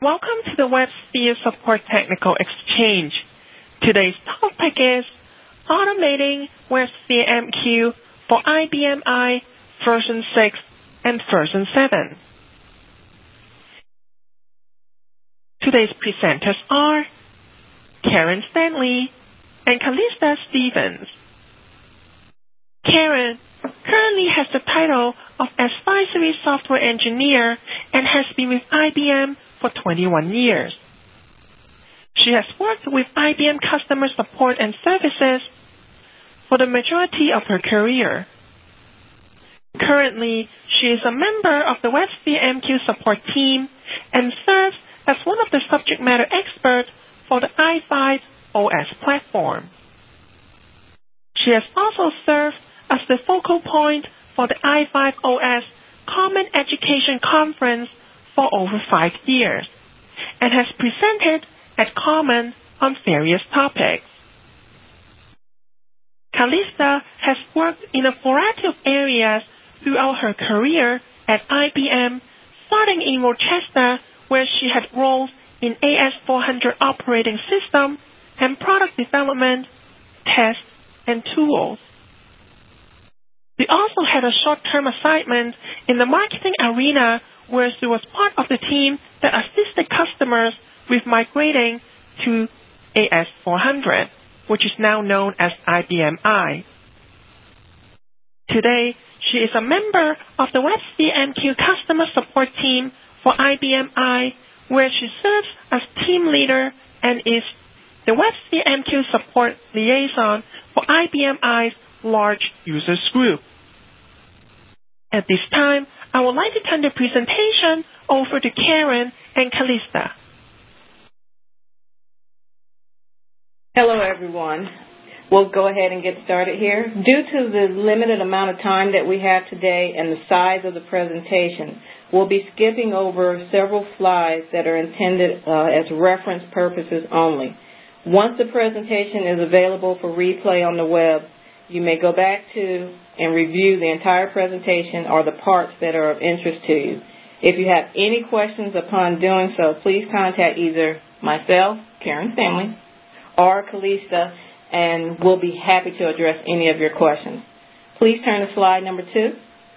Welcome to the WebSphere Support Technical Exchange. Today's topic is Automating WebSphere MQ for IBM I version 6 and version 7. Today's presenters are Karen Stanley and Calista Stevens. Karen currently has the title of Advisory Software Engineer and has been with IBM for 21 years. She has worked with IBM customer support and services for the majority of her career. Currently, she is a member of the WebSphere MQ support team and serves as one of the subject matter experts for the i5 OS platform. She has also served as the focal point for the i5 OS Common Education Conference for over 5 years and has presented at Common on various topics. Calista has worked in a variety of areas throughout her career at IBM, starting in Rochester, where she had roles in AS400 operating system and product development, tests, and tools. She also had a short-term assignment in the marketing arena where she was part of the team that assisted customers with migrating to AS400, which is now known as IBM I. Today, she is a member of the WebSphere MQ customer support team for IBM I, where she serves as team leader and is the WebSphere MQ support liaison for IBM I's large users group. At this time, I would like to turn the presentation over to Karen and Calista. Hello, everyone. We'll go ahead and get started here. Due to the limited amount of time that we have today and the size of the presentation, we'll be skipping over several slides that are intended as reference purposes only. Once the presentation is available for replay on the web, you may go back to and review the entire presentation or the parts that are of interest to you. If you have any questions upon doing so, please contact either myself, Karen Stanley, or Calista, and we'll be happy to address any of your questions. Please turn to slide number 2.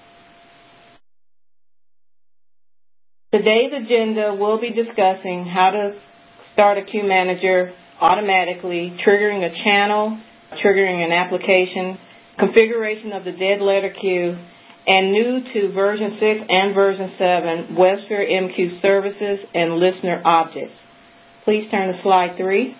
Today's agenda will be discussing how to start a queue manager automatically, triggering a channel, triggering an application, configuration of the dead letter queue, and new to version 6 and version 7, WebSphere MQ services and listener objects. Please turn to slide 3.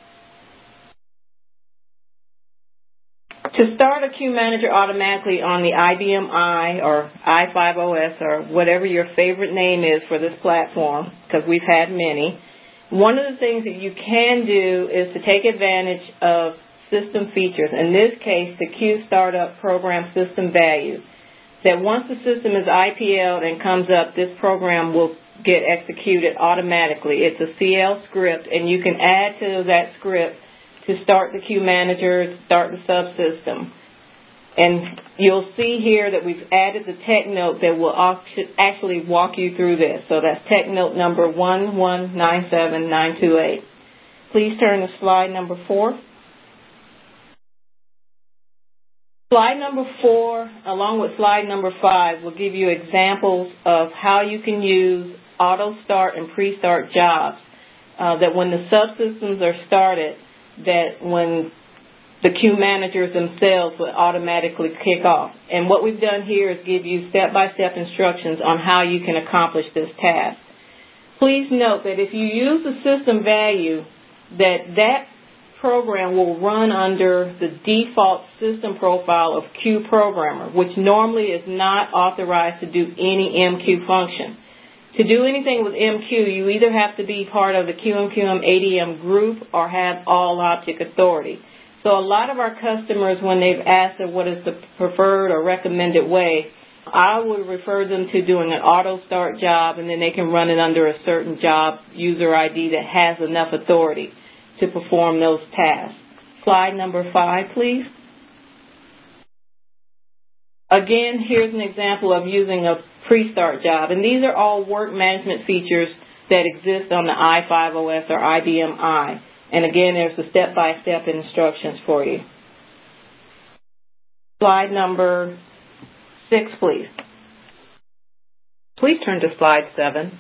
To start a queue manager automatically on the IBM I or i5 OS or whatever your favorite name is for this platform, because we've had many, one of the things that you can do is to take advantage of system features, in this case the queue startup program system value, that once the system is IPL'd and comes up, this program will get executed automatically. It's a CL script, and you can add to that script to start the queue manager, start the subsystem. And you'll see here that we've added the tech note that will actually walk you through this. So that's tech note number 1197928. Please turn to slide number 4. Slide number 4, along with slide number 5, will give you examples of how you can use auto start and pre-start jobs, that when the subsystems are started, that when the queue managers themselves will automatically kick off. And what we've done here is give you step-by-step instructions on how you can accomplish this task. Please note that if you use the system value, that program will run under the default system profile of Queue Programmer, which normally is not authorized to do any MQ function. To do anything with MQ, you either have to be part of the QMQM ADM group or have all object authority. So a lot of our customers, when they've asked what is the preferred or recommended way, I would refer them to doing an auto start job, and then they can run it under a certain job user ID that has enough authority to perform those tasks. Slide number 5, please. Again, here's an example of using a pre-start job, and these are all work management features that exist on the i5OS or IBM I. And again, there's the step-by-step instructions for you. Slide number 6, please. Please turn to slide 7.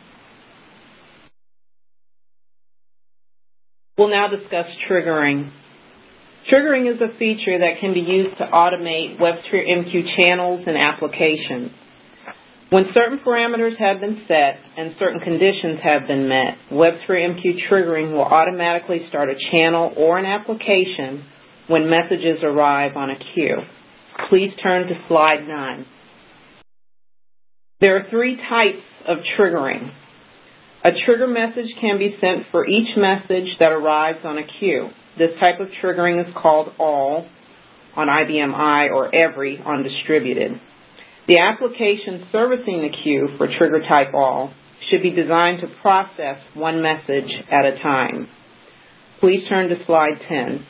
We'll now discuss triggering. Triggering is a feature that can be used to automate WebSphere MQ channels and applications. When certain parameters have been set and certain conditions have been met, WebSphere MQ triggering will automatically start a channel or an application when messages arrive on a queue. Please turn to slide 9. There are 3 types of triggering. A trigger message can be sent for each message that arrives on a queue. This type of triggering is called all on IBM I or every on distributed. The application servicing the queue for trigger type all should be designed to process one message at a time. Please turn to slide 10.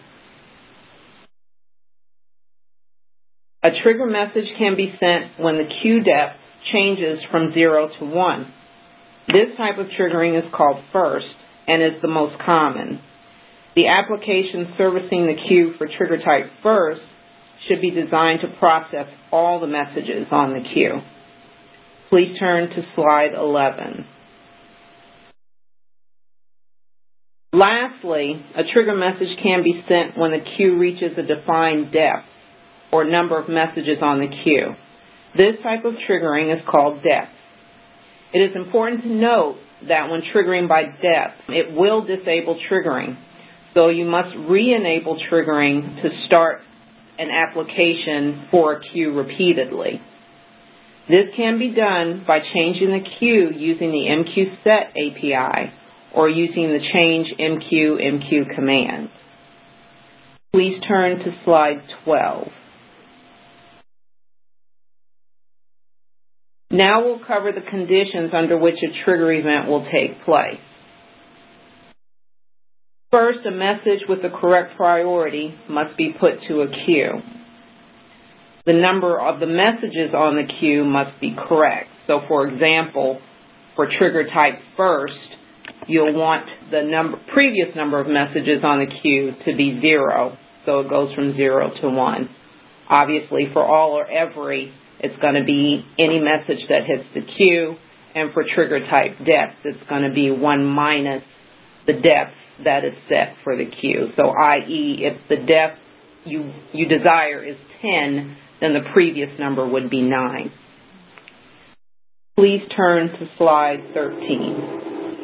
A trigger message can be sent when the queue depth changes from 0 to 1. This type of triggering is called first and is the most common. The application servicing the queue for trigger type first should be designed to process all the messages on the queue. Please turn to slide 11. Lastly, a trigger message can be sent when the queue reaches a defined depth or number of messages on the queue. This type of triggering is called depth. It is important to note that when triggering by depth, it will disable triggering. So you must re-enable triggering to start an application for a queue repeatedly. This can be done by changing the queue using the MQSet API or using the change MQ command. Please turn to slide 12. Now we'll cover the conditions under which a trigger event will take place. First, a message with the correct priority must be put to a queue. The number of the messages on the queue must be correct. So, for example, for trigger type first, you'll want the previous number of messages on the queue to be 0, so it goes from 0 to 1. Obviously, for all or every, it's going to be any message that hits the queue, and for trigger type depth, it's going to be 1 minus the depth that is set for the queue. So, i.e., if the depth you desire is 10, then the previous number would be 9. Please turn to slide 13.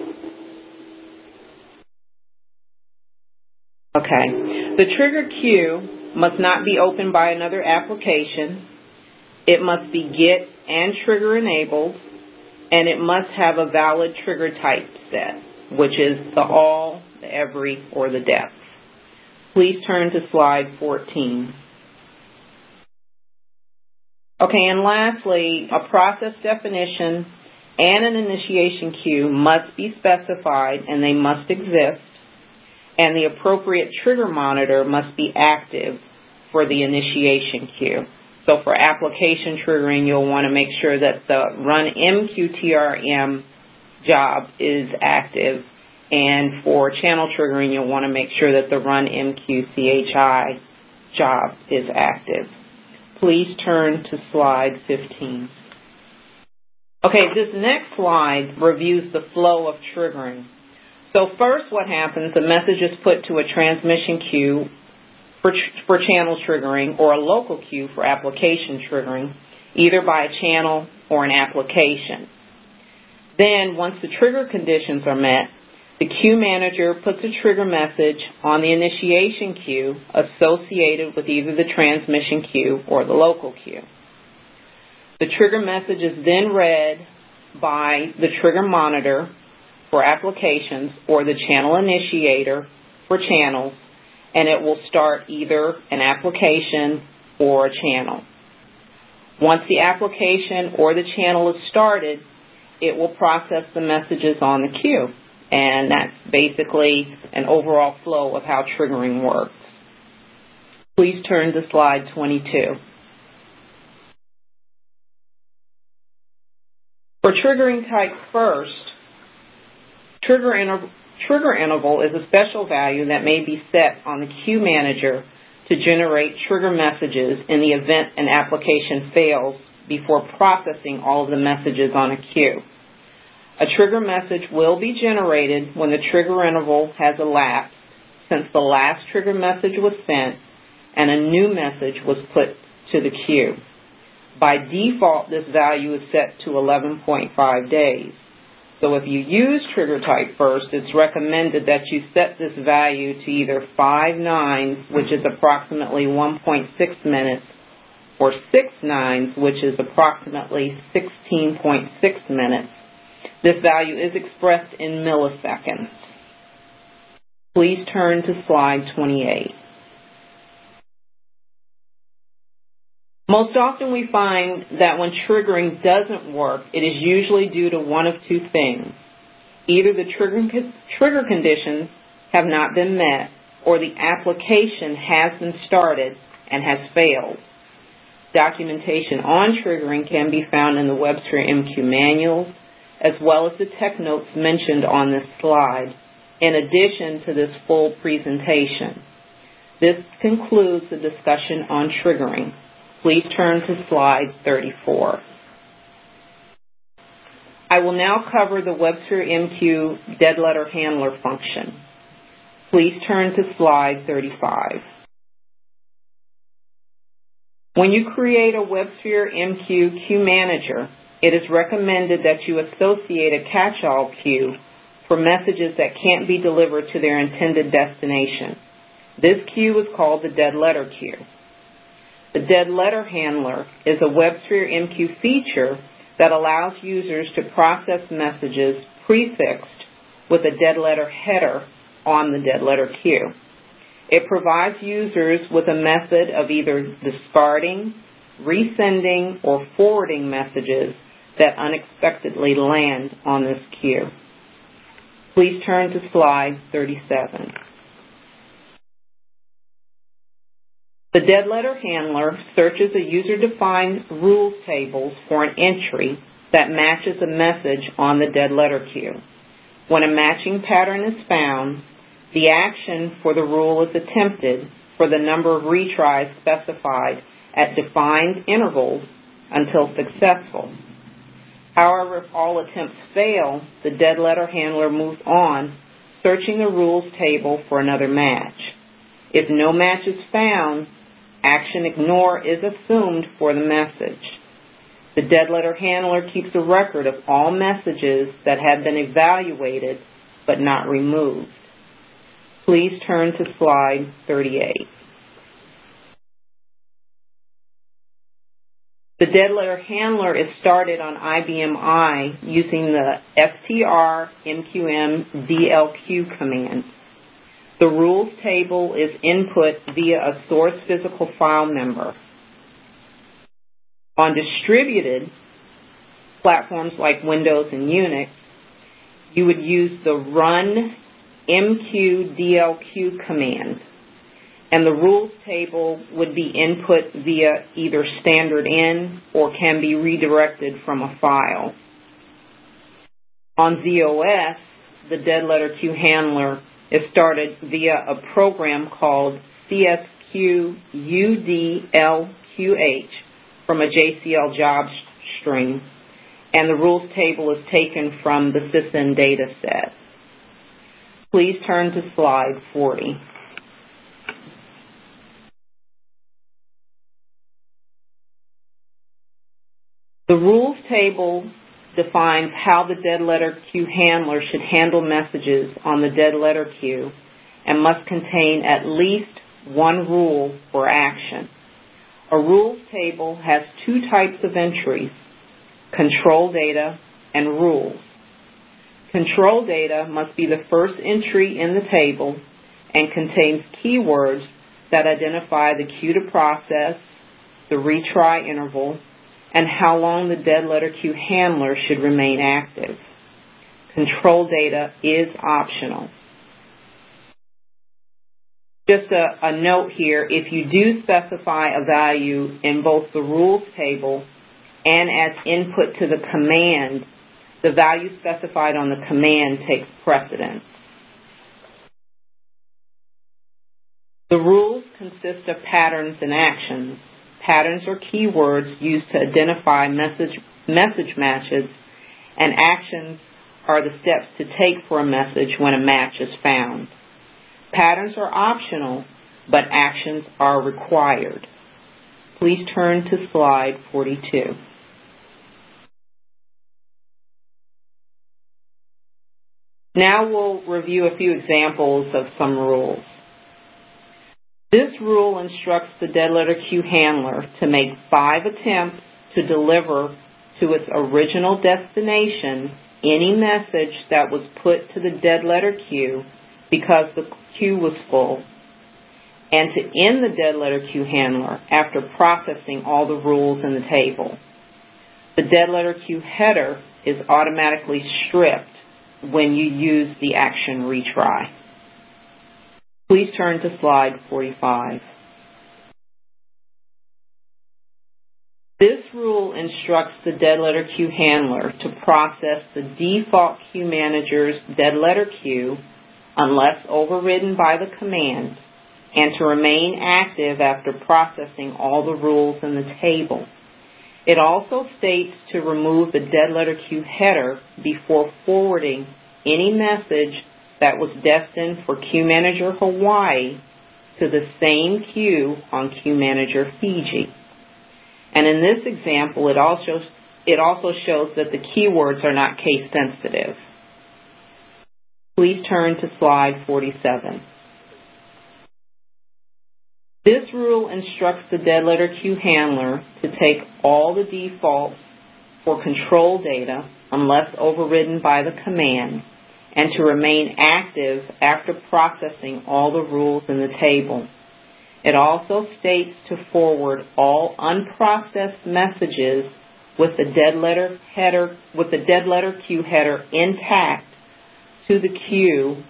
Okay. The trigger queue must not be opened by another application. It must be GET and trigger enabled, and it must have a valid trigger type set, which is the all, the every, or the depth. Please turn to slide 14. Okay, and lastly, a process definition and an initiation queue must be specified, and they must exist, and the appropriate trigger monitor must be active for the initiation queue. So for application triggering, you'll want to make sure that the run MQTRM job is active, and for channel triggering, you'll want to make sure that the run MQCHI job is active. Please turn to slide 15. Okay, this next slide reviews the flow of triggering. So first what happens, a message is put to a transmission queue for channel triggering or a local queue for application triggering, either by a channel or an application. Then once the trigger conditions are met, the queue manager puts a trigger message on the initiation queue associated with either the transmission queue or the local queue. The trigger message is then read by the trigger monitor for applications or the channel initiator for channels, and it will start either an application or a channel. Once the application or the channel is started, it will process the messages on the queue. And that's basically an overall flow of how triggering works. Please turn to slide 22. For triggering type first, Trigger interval is a special value that may be set on the queue manager to generate trigger messages in the event an application fails before processing all of the messages on a queue. A trigger message will be generated when the trigger interval has elapsed since the last trigger message was sent and a new message was put to the queue. By default, this value is set to 11.5 days. So if you use trigger type first, it's recommended that you set this value to either 5 nines, which is approximately 1.6 minutes, or 6 nines, which is approximately 16.6 minutes. This value is expressed in milliseconds. Please turn to slide 28. Most often we find that when triggering doesn't work, it is usually due to one of two things. Either the trigger conditions have not been met, or the application has been started and has failed. Documentation on triggering can be found in the WebSphere MQ manuals, as well as the tech notes mentioned on this slide, in addition to this full presentation. This concludes the discussion on triggering. Please turn to slide 34. I will now cover the WebSphere MQ dead letter handler function. Please turn to slide 35. When you create a WebSphere MQ queue manager, it is recommended that you associate a catch-all queue for messages that can't be delivered to their intended destination. This queue is called the dead letter queue. The dead letter handler is a WebSphere MQ feature that allows users to process messages prefixed with a dead letter header on the dead letter queue. It provides users with a method of either discarding, resending, or forwarding messages that unexpectedly land on this queue. Please turn to slide 37. The dead letter handler searches a user-defined rules tables for an entry that matches a message on the dead letter queue. When a matching pattern is found, the action for the rule is attempted for the number of retries specified at defined intervals until successful. However, if all attempts fail, the dead letter handler moves on, searching the rules table for another match. If no match is found, action ignore is assumed for the message. The dead letter handler keeps a record of all messages that have been evaluated but not removed. Please turn to slide 38. The dead letter handler is started on IBM I using the strmqm-dlq command. The rules table is input via a source physical file member. On distributed platforms like Windows and Unix, you would use the run mqdlq command, and the rules table would be input via either standard in or can be redirected from a file. On ZOS, the dead letter queue handler is started via a program called CSQUDLQH from a JCL job string, and the rules table is taken from the sysn data set. Please turn to slide 40. The rules table defines how the dead letter queue handler should handle messages on the dead letter queue and must contain at least one rule or action. A rules table has two types of entries: control data and rules. Control data must be the first entry in the table and contains keywords that identify the queue to process, the retry interval, and how long the dead letter queue handler should remain active. Control data is optional. Just a note here, if you do specify a value in both the rules table and as input to the command, the value specified on the command takes precedence. The rules consist of patterns and actions. Patterns are keywords used to identify message matches, and actions are the steps to take for a message when a match is found. Patterns are optional, but actions are required. Please turn to slide 42. Now we'll review a few examples of some rules. This rule instructs the dead letter queue handler to make 5 attempts to deliver to its original destination any message that was put to the dead letter queue because the queue was full, and to end the dead letter queue handler after processing all the rules in the table. The dead letter queue header is automatically stripped when you use the action retry. Please turn to slide 45. This rule instructs the dead letter queue handler to process the default queue manager's dead letter queue unless overridden by the command, and to remain active after processing all the rules in the table. It also states to remove the dead letter queue header before forwarding any message that was destined for Queue Manager Hawaii to the same queue on Queue Manager Fiji. And in this example, it also shows that the keywords are not case sensitive. Please turn to slide 47. This rule instructs the dead letter queue handler to take all the defaults for control data unless overridden by the command, and to remain active after processing all the rules in the table. It also states to forward all unprocessed messages with the dead letter queue header intact to the queue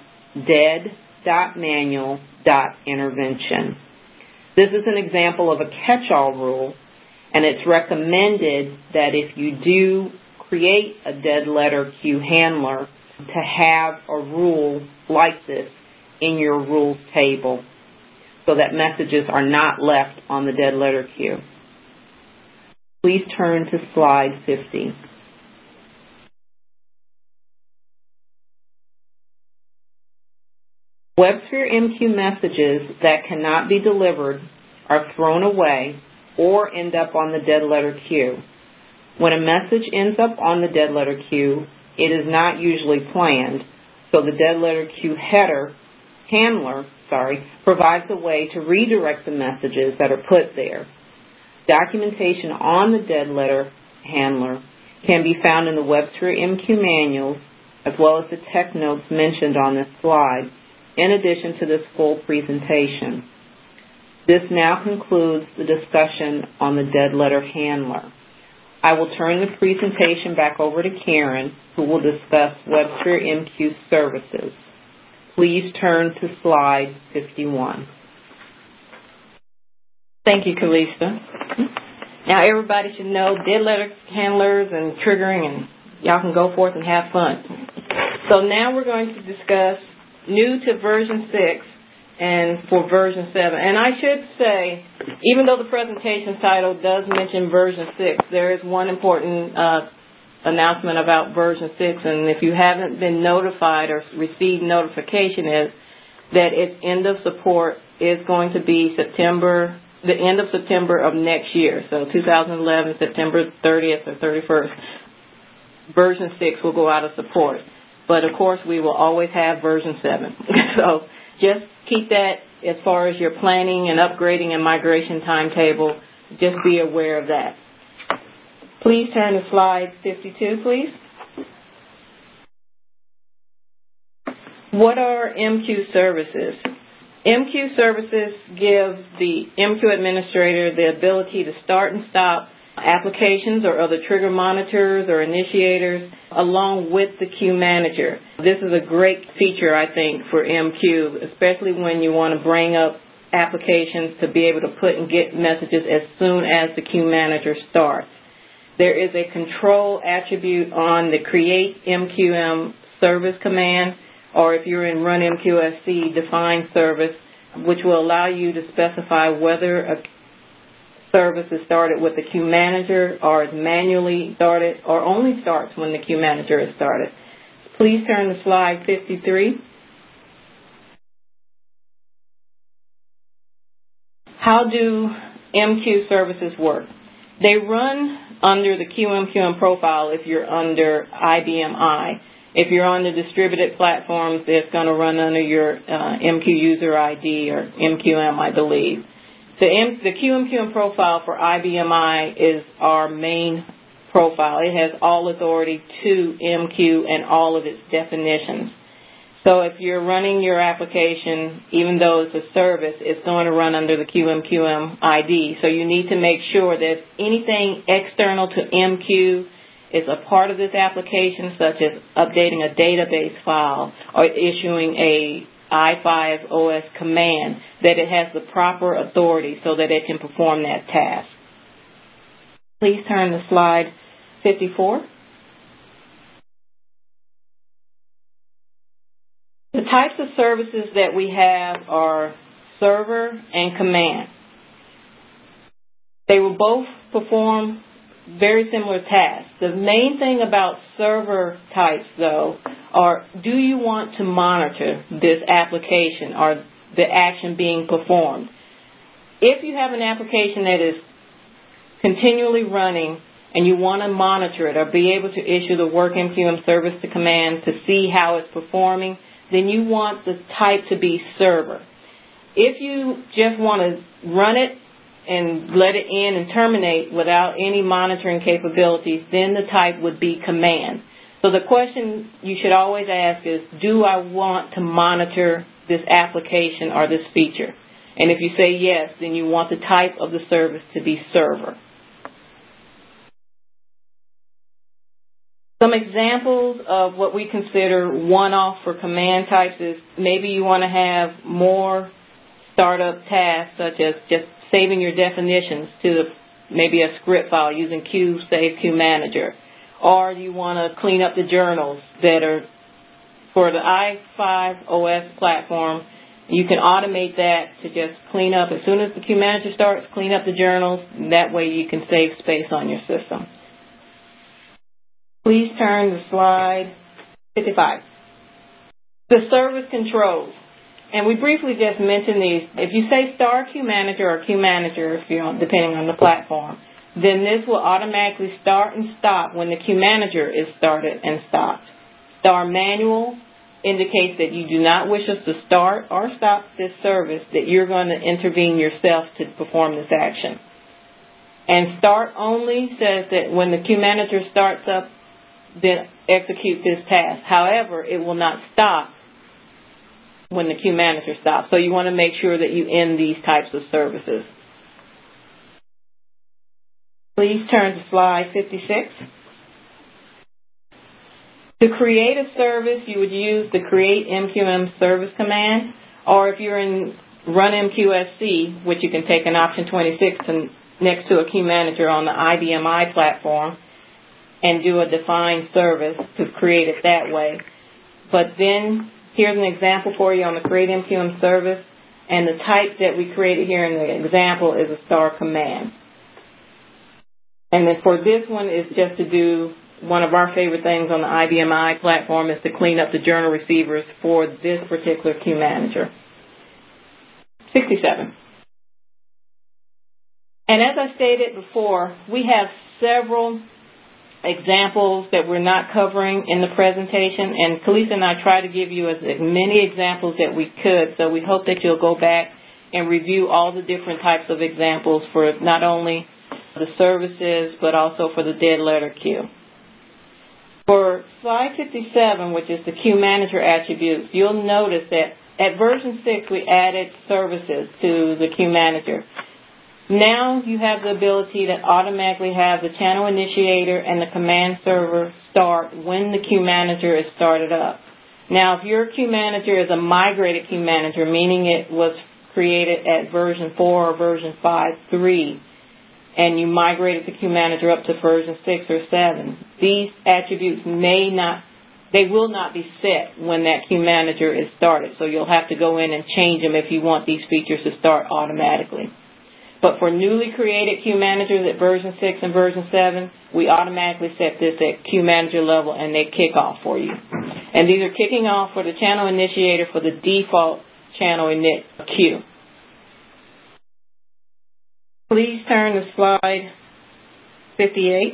dead.manual.intervention. This is an example of a catch-all rule, and it's recommended that if you do create a dead letter queue handler, to have a rule like this in your rules table so that messages are not left on the dead letter queue. Please turn to slide 50. WebSphere MQ messages that cannot be delivered are thrown away or end up on the dead letter queue. When a message ends up on the dead letter queue, it is not usually planned, so the dead letter queue handler provides a way to redirect the messages that are put there. Documentation on the dead letter handler can be found in the WebSphere MQ manuals, as well as the tech notes mentioned on this slide, in addition to this full presentation. This now concludes the discussion on the dead letter handler. I will turn the presentation back over to Karen, who will discuss WebSphere MQ services. Please turn to slide 51. Thank you, Kalista. Now everybody should know dead letter handlers and triggering, and y'all can go forth and have fun. So now we're going to discuss new to version 6 and for version 7. And I should say, even though the presentation title does mention version 6, there is one important announcement about version 6, and if you haven't been notified or received notification, is that its end of support is going to be the end of September of next year. So 2011, September 30th or 31st, version 6 will go out of support. But of course, we will always have version 7. So just keep that as far as your planning and upgrading and migration timetable. Just be aware of that. Please turn to slide 52, please. What are MQ services? MQ services give the MQ administrator the ability to start and stop applications or other trigger monitors or initiators along with the queue manager. This is a great feature, I think, for MQ, especially when you want to bring up applications to be able to put and get messages as soon as the queue manager starts. there is a control attribute on the create MQM service command, or if you're in run MQSC, define service, which will allow you to specify whether a service is started with the queue manager or is manually started or only starts when the queue manager is started. Please turn to slide 53. How do MQ services work? They run under the QMQM profile if you're under IBM I. If you're on the distributed platforms, it's going to run under your MQ user ID or MQM, I believe. The QMQM profile for IBM I is our main profile. It has all authority to MQ and all of its definitions. So if you're running your application, even though it's a service, it's going to run under the QMQM ID. So you need to make sure that anything external to MQ is a part of this application, such as updating a database file or issuing a i5 OS command, that it has the proper authority so that it can perform that task. Please turn to slide 54. The types of services that we have are server and command. They will both perform very similar tasks. The main thing about server types, though, are do you want to monitor this application or the action being performed? If you have an application that is continually running and you want to monitor it or be able to issue the work MQM service to command to see how it's performing, then you want the type to be server. If you just want to run it and let it in and terminate without any monitoring capabilities, then the type would be command. So the question you should always ask is, do I want to monitor this application or this feature? And if you say yes, then you want the type of the service to be server. Some examples of what we consider one-off for command types is maybe you want to have more startup tasks, such as just saving your definitions to maybe a script file using Q Save Queue Manager. Or you want to clean up the journals that are for the i5 OS platform. You can automate that to just clean up as soon as the Queue Manager starts, clean up the journals. That way you can save space on your system. Please turn to slide 55. The service controls. And we briefly just mentioned these. If you say star Queue Manager or Queue Manager, if you're depending on the platform, then this will automatically start and stop when the Queue Manager is started and stopped. Star Manual indicates that you do not wish us to start or stop this service, that you're going to intervene yourself to perform this action. And Start Only says that when the Queue Manager starts up, then execute this task. However, it will not stop when the Queue Manager stops. So you want to make sure that you end these types of services. Please turn to slide 56. To create a service, you would use the create MQM service command, or if you're in run MQSC, which you can take an option 26 next to a Queue Manager on the IBM I platform, and do a defined service to create it that way. But then here's an example for you on the create MQM service, and the type that we created here in the example is a star command. And then for this one is just to do one of our favorite things on the IBM I platform is to clean up the journal receivers for this particular Queue Manager. 67. And as I stated before, we have several examples that we're not covering in the presentation, and Kalisa and I try to give you as many examples that we could, so we hope that you'll go back and review all the different types of examples for not only the services, but also for the dead letter queue. For slide 57, which is the Queue Manager attributes, you'll notice that at version 6 we added services to the Queue Manager. Now you have the ability to automatically have the channel initiator and the command server start when the Queue Manager is started up. Now if your Queue Manager is a migrated Queue Manager, meaning it was created at version 4 or version 5.3, and you migrated the Queue Manager up to version 6 or 7, these attributes will not be set when that Queue Manager is started. So you'll have to go in and change them if you want these features to start automatically. But for newly created Queue Managers at version 6 and version 7, we automatically set this at Queue Manager level and they kick off for you. And these are kicking off for the channel initiator for the default channel init queue. Please turn to slide 58.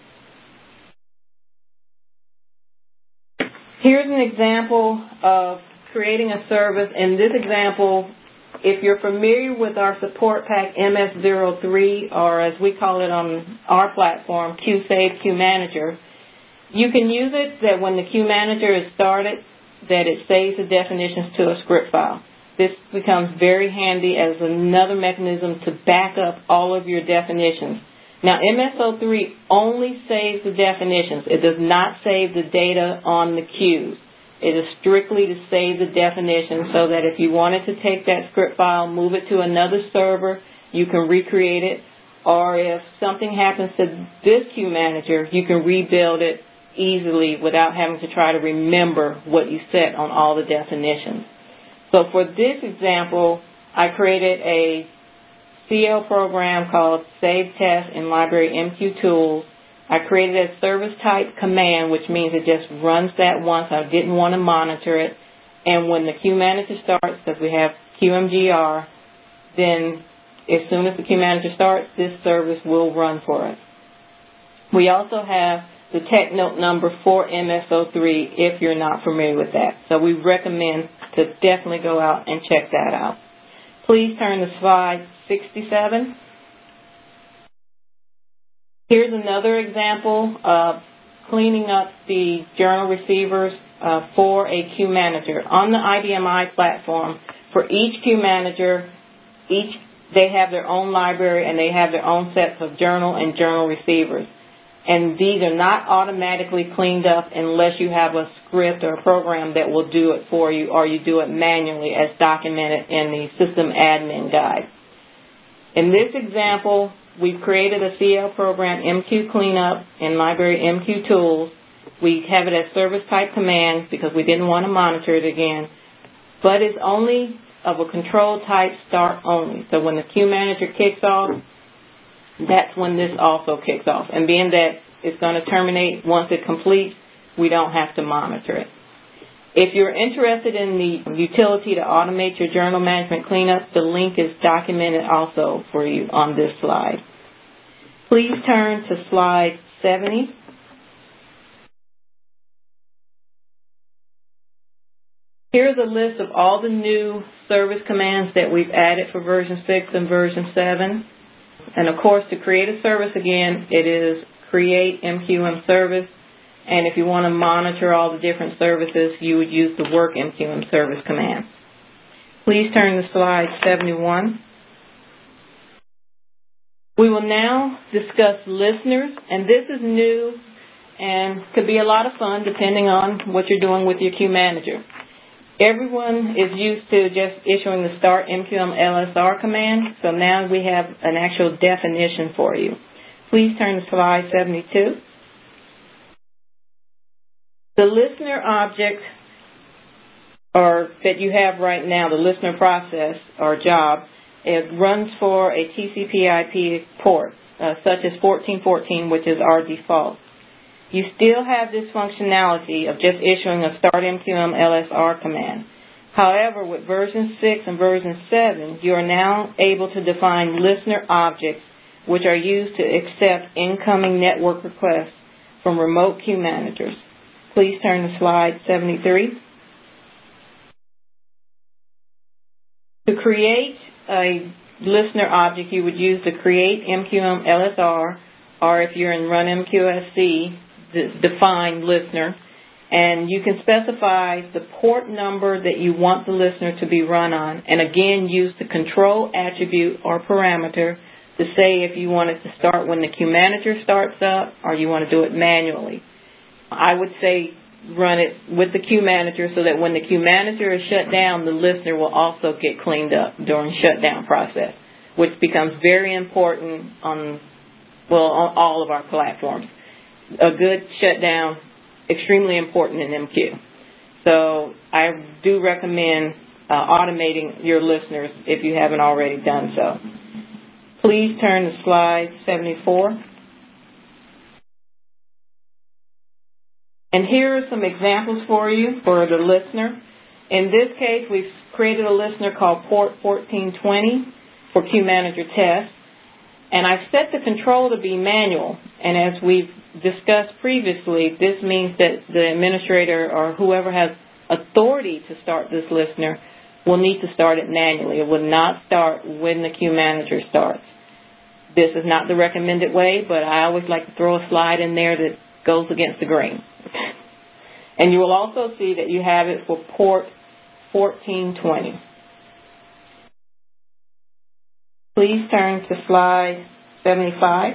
Here's an example of creating a service. In this example, if you're familiar with our support pack MS03, or as we call it on our platform, QSave Queue Manager, you can use it that when the Queue Manager is started, that it saves the definitions to a script file. This becomes very handy as another mechanism to back up all of your definitions. Now, MS03 only saves the definitions. It does not save the data on the queues. It is strictly to save the definition so that if you wanted to take that script file, move it to another server, you can recreate it. Or if something happens to this Queue Manager, you can rebuild it easily without having to try to remember what you set on all the definitions. So for this example, I created a CL program called Save Test in Library MQ Tools. I created a service type command, which means it just runs that once. I didn't want to monitor it. And when the Queue Manager starts, because we have QMGR, then as soon as the Queue Manager starts, this service will run for us. We also have the tech note number for MS03 if you're not familiar with that. So we recommend to definitely go out and check that out. Please turn to slide 67. Here's another example of cleaning up the journal receivers for a Queue Manager. On the IBMI platform, for each Queue Manager, they have their own library and they have their own sets of journal and journal receivers. And these are not automatically cleaned up unless you have a script or a program that will do it for you, or you do it manually as documented in the System Admin Guide. In this example, we've created a CL program, MQ Cleanup, in Library MQ Tools. We have it as service type commands because we didn't want to monitor it again. But it's only of a control type start only. So when the Queue Manager kicks off, that's when this also kicks off. And being that it's going to terminate once it completes, we don't have to monitor it. If you're interested in the utility to automate your journal management cleanup, the link is documented also for you on this slide. Please turn to slide 70. Here's a list of all the new service commands that we've added for version 6 and version 7. And of course, to create a service again, it is create MQM service. And if you want to monitor all the different services, you would use the work MQM service command. Please turn to slide 71. We will now discuss listeners, and this is new and could be a lot of fun depending on what you're doing with your Queue Manager. Everyone is used to just issuing the start MQM LSR command, so now we have an actual definition for you. Please turn to slide 72. The listener object that you have right now, the listener process or job, it runs for a TCP/IP port, such as 1414, which is our default. You still have this functionality of just issuing a start MQM LSR command. However, with version 6 and version 7, you are now able to define listener objects, which are used to accept incoming network requests from remote Queue Managers. Please turn to slide 73. To create a listener object, you would use the create MQM LSR, or if you're in Run MQSC, define listener, and you can specify the port number that you want the listener to be run on, and again use the control attribute or parameter to say if you want it to start when the Queue Manager starts up or you want to do it manually. I would say run it with the Queue Manager so that when the Queue Manager is shut down, the listener will also get cleaned up during shutdown process, which becomes very important on on all of our platforms. A good shutdown, extremely important in MQ. So I do recommend automating your listeners if you haven't already done so. Please turn to slide 74. And here are some examples for you for the listener. In this case, we've created a listener called Port 1420 for QManager Test. And I've set the control to be manual. And as we've discussed previously, this means that the administrator or whoever has authority to start this listener will need to start it manually. It will not start when the QManager starts. This is not the recommended way, but I always like to throw a slide in there that goes against the grain. And you will also see that you have it for port 1420. Please turn to slide 75.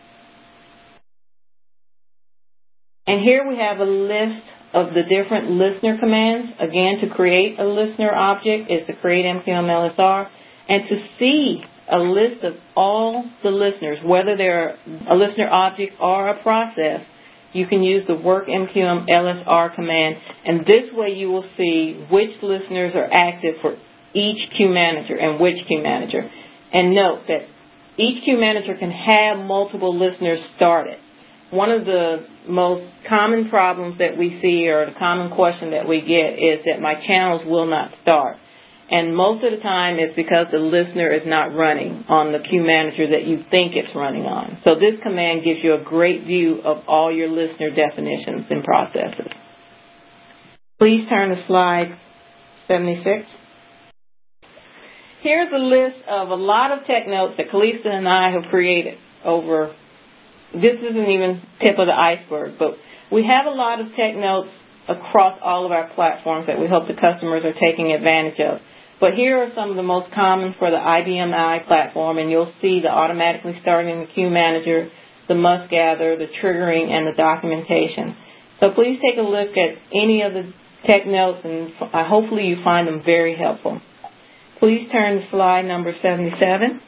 And here we have a list of the different listener commands. Again, to create a listener object is to create MQM LSR. And to see a list of all the listeners, whether they're a listener object or a process, you can use the work MQM LSR command. And this way you will see which listeners are active for each QManager and which QManager. And note that each QManager can have multiple listeners started. One of the most common problems that we see, or the common question that we get, is that my channels will not start. And most of the time it's because the listener is not running on the QManager that you think it's running on. So this command gives you a great view of all your listener definitions and processes. Please turn to slide 76. Here's a list of a lot of tech notes that Kalista and I have created over. This isn't even tip of the iceberg, but we have a lot of tech notes across all of our platforms that we hope the customers are taking advantage of. But here are some of the most common for the IBM i platform, and you'll see the automatically starting the QManager, the must gather, the triggering, and the documentation. So please take a look at any of the tech notes, and hopefully you find them very helpful. Please turn to slide number 77.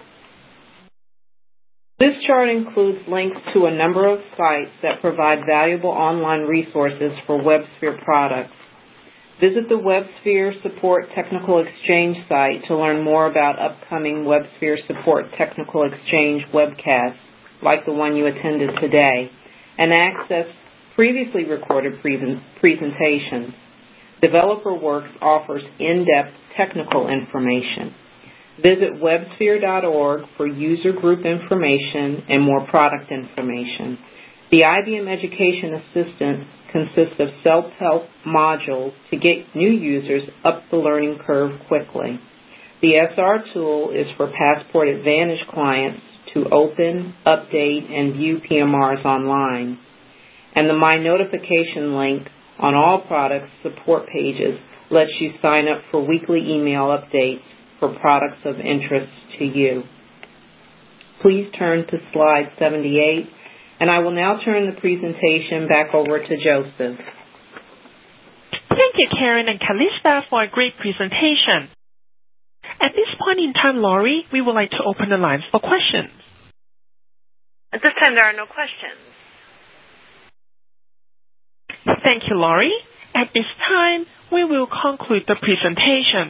This chart includes links to a number of sites that provide valuable online resources for WebSphere products. Visit the WebSphere Support Technical Exchange site to learn more about upcoming WebSphere Support Technical Exchange webcasts, like the one you attended today, and access previously recorded presentations. DeveloperWorks offers in-depth technical information. Visit websphere.org for user group information and more product information. The IBM Education Assistant consists of self-help modules to get new users up the learning curve quickly. The SR tool is for Passport Advantage clients to open, update, and view PMRs online. And the My Notification link on all products support pages lets you sign up for weekly email updates for products of interest to you. Please turn to slide 78. And I will now turn the presentation back over to Joseph. Thank you, Karen and Kalista, for a great presentation. At this point in time, Laurie, we would like to open the lines for questions. At this time, there are no questions. Thank you, Laurie. At this time, we will conclude the presentation.